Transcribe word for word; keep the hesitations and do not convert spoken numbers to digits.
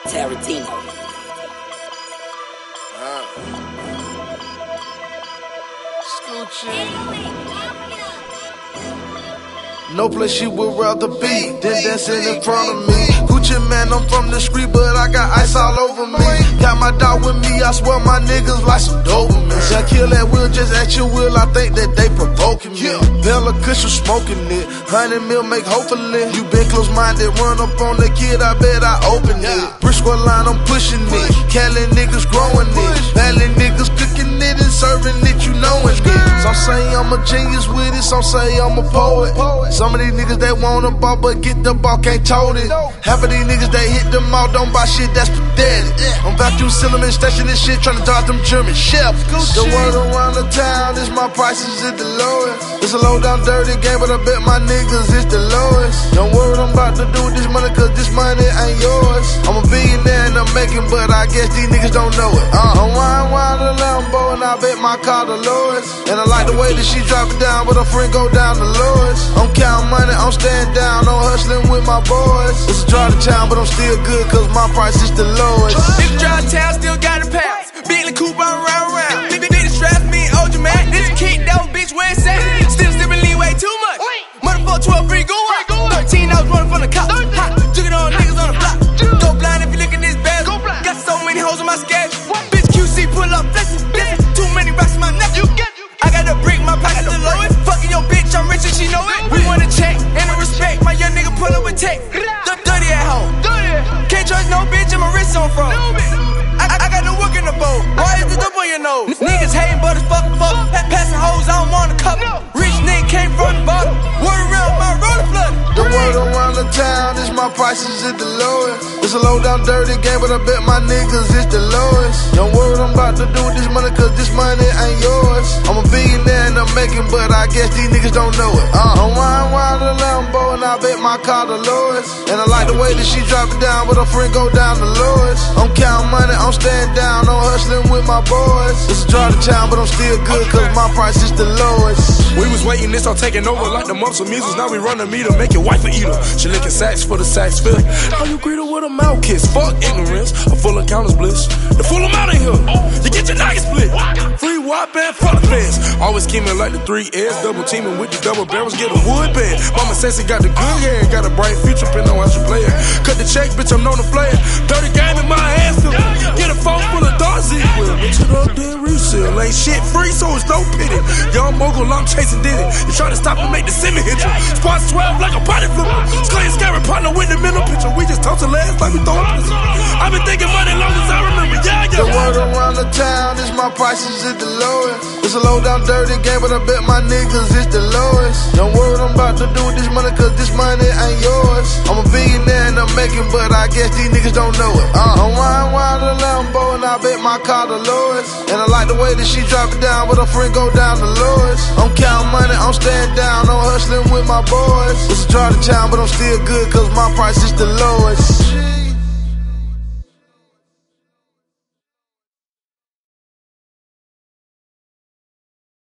Tarantino. Uh. No place she would rather be than dancing in front of me. Gucci man, I'm from the street, but I got ice all over me. Got my dog with me, I swear my niggas like some Doberman. I kill that wheel just at your will, I think that they provoking me. Bella Kush, you smoking it. Hundred mil make hopefully. You been close-minded, run up on the kid, I bet I open it. Briscoe line, I'm pushing it. Cali niggas growing it. Valley niggas cooking it and serving it, you knowin' it. Some say I'm a genius with it, some say I'm a poet. Some of these niggas they want a ball, but get the ball, can't tote it. Half of these niggas they hit them all, don't buy shit, that's pathetic. I'm about to sell them and stashing this shit, trying to dodge them German chefs. The word around the town is my prices is the lowest. It's a low down dirty game, but I bet my niggas is the lowest. Don't worry, I'm about to do this money, cause this money ain't yours. I'm a billionaire and I'm making, but I guess these niggas don't know it. Uh, I'm wine, wine, the Lambo, and I bet my car the lowest. And I like the way that she drop it down, but her friend go down the lowest. I'm counting money, I'm staying down, I'm hustling with my boys. It's a dry to town, but I'm still good, cause my price is the lowest. It's a dry town, still got a pounds. Bentley coupe, I'm round round. Big big strap, me and Old man. This kick down, bitch, where it's at? Still sipping lean way too much. Motherfucker twelve free, go up. thirteen, I was running from the cops. Hot, jugging on niggas on the block. Go blind if you look at this bag. Got so many hoes on my schedule. Bitch Q C, pull up, flexing. Too many racks in my neck. I got a brick, my pocket's the lowest. Fucking your bitch, I'm rich and she know it. We want to check and a respect. My young nigga pull up with tech. Dirty at home. Can't trust no bitch, and my wrist on front. I, I got no work in the boat. Why is the dope on your nose? Niggas hating, but it's fuck, fuck. Passing hoes, I don't want a cup. Rich nigga came from the bottom. Word around my roller flood. The word around the town is my prices is the lowest. It's a low down dirty game, but I bet my niggas is the lowest. Don't worry, I'm about to do this money, cause this money ain't yours. I'm a billionaire and I'm making, but I guess these niggas don't know it. Uh, I'm wine, wine, the Lambo, and I bet my car the lowest. And I like the way that she drop it down, but her friend go down the lowest. I'm counting money, I'm staying down, I'm hustling with my boys. It's a dry to town, but I'm still good, cause my price is the lowest. We was waiting, this all taking over like the months of measles. Now we run the meter, make your wife a eater. She licking sacks for the sacks fill. How you greet her with a mouth kiss? Fuck ignorance, a full accountant's bliss. The full amount of here, you get your nuggets split. Free wop and fuck the fence. Always scheming like the three A's, double teaming with the double barrels, get a wood bed. Mama says she got the good hair, got a bright future, depending on how she play it. Cut the check, bitch, I'm known to play it. Dirty game in my hands, still. Get a phone full of dark Z. Mix it up, then resell. Ain't shit free, so it's no pity. Young mogul, I'm chasing Diddy. You try to stop and make the semi hit you. Spots twelve like a body flipper. Scully scary partner with the middle picture. We just toss the legs like we throw a pistol. I've been thinking money long as I remember. Yeah, yeah. The word around the town is my prices is the lowest. It's a low down dirty game, but I bet my niggas is the lowest. Don't worry, I'm about to do this money, cause this money ain't yours. I'm a billionaire and I'm making, but I guess these niggas don't know it. Uh, I'm wine, wine, the Lambo, and I bet my car the lowest. And I like the way that she drop it down, but her friend go down the lowest. I'm counting money, I'm staying down, I'm hustling with my boys. It's a dry to town, but I'm still good, cause my price is the lowest.